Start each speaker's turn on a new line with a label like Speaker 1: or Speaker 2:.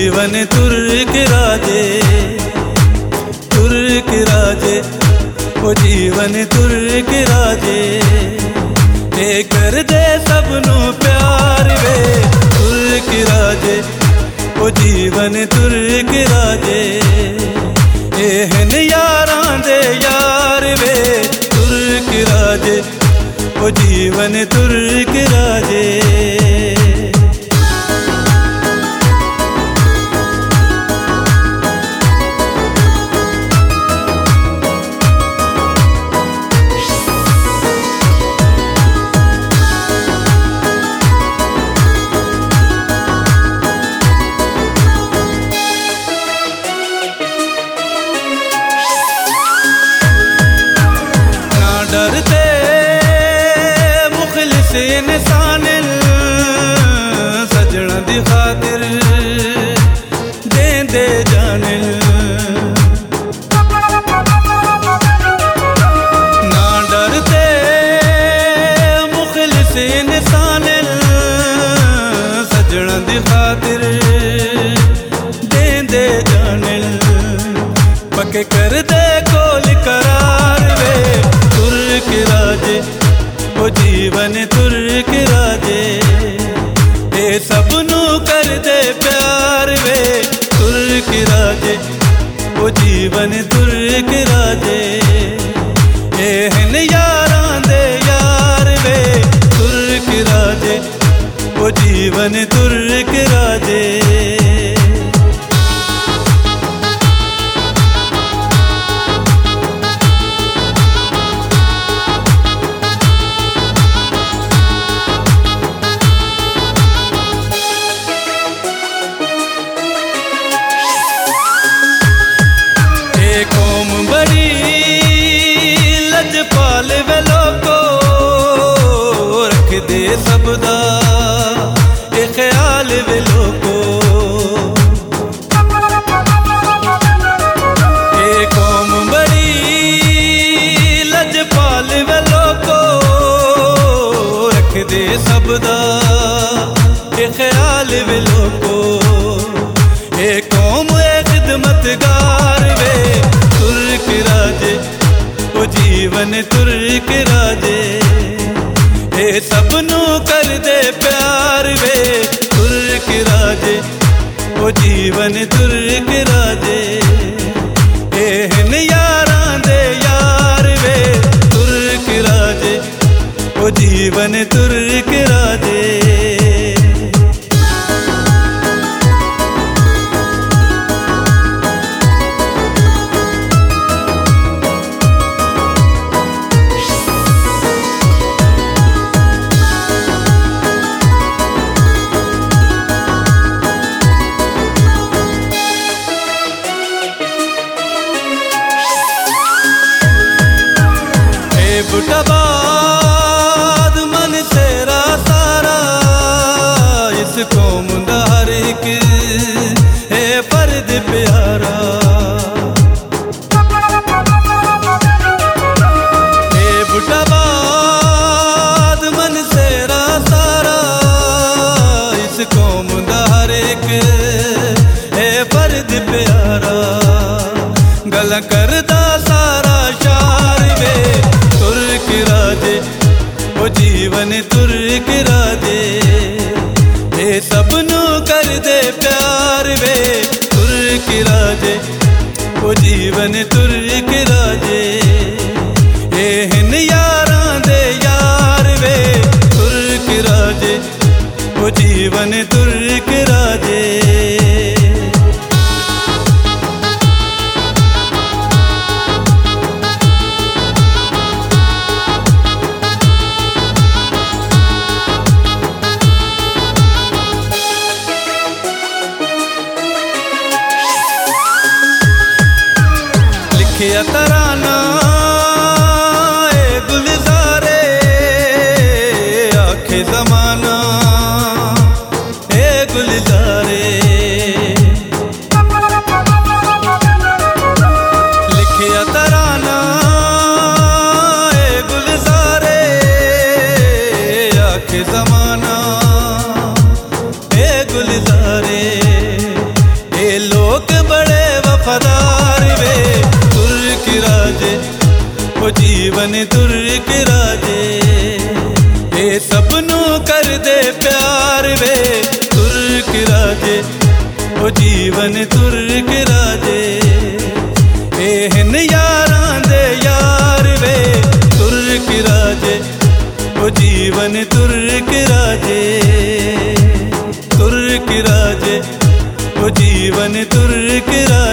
Speaker 1: जीवन तुर्क राजे, तुर्क राजे, ओ जीवन तुर्क राजे। ए कर दे सबनू प्यार वे तुर्क राजे, ओ जीवन तुर्क राजे। एहन यारां दे यार वे तुर्क राजे, ओ जीवन तुर्क राजे। डरते मुखलिस इंसान सजना दी खातिर देंदे जान। ना डरते मुखलिस इंसान सजना दी खातिर देंदे जान। पक्के कर दे कोल करार वे तुर्क राजे, ओ जीवन तुर्क राजे। ए सबनू कर दे प्यार वे तुर्क राजे, ओ जीवन तुर्क राजे। एहन यारां दे यार वे तुर्क राजे, ओ जीवन तुर्क राजे। कौम बड़ी लजपाल वे लोको, रख दे सबदा ए ख्याल वे लोको। ए कौम बड़ी लजपाल वे लोको, रख दे सबदा ए ख्याल वे लोको। ए कौम ए खिदमतगार वे तुर्क राजे, ओ जीवन तुर्क राजे। ए सबनू कर दे प्यार वे तुर्क राजे, ओ जीवन तुर्क राजे। एहन यारां दे यार वे तुर्क राजे, ओ जीवन तुर्क राजे। बुटाबाद मन तेरा सारा, इस कौम दा हर एक है फर्द प्यारा। ए बुटाबाद मन तेरा सारा, इस कौम दा हर एक है फर्द प्यारा। गल्लां करदा सारा शार वे तुर्क राजे, ओ जीवन तुर्क राजे। ए सबनू कर दे प्यार वे तुर्क राजे, ओ जीवन तुर्क राजे। एहन यारां दे यार वे तुर्क राजे, ओ जीवन तुर्क राजे। लिखिया तराना ए गुलजारे, आखे जमाना ए गुलजारे। जीवन तुर्क राजे। ए सबनों कर दे प्यार वे तुर्क राजे, ओ जीवन तुर्क राजे। ए हिन यारां दे यार वे तुर्क राजे, ओ जीवन तुर्क राजे। तुर्क राजे, ओ जीवन तुर्क राजे।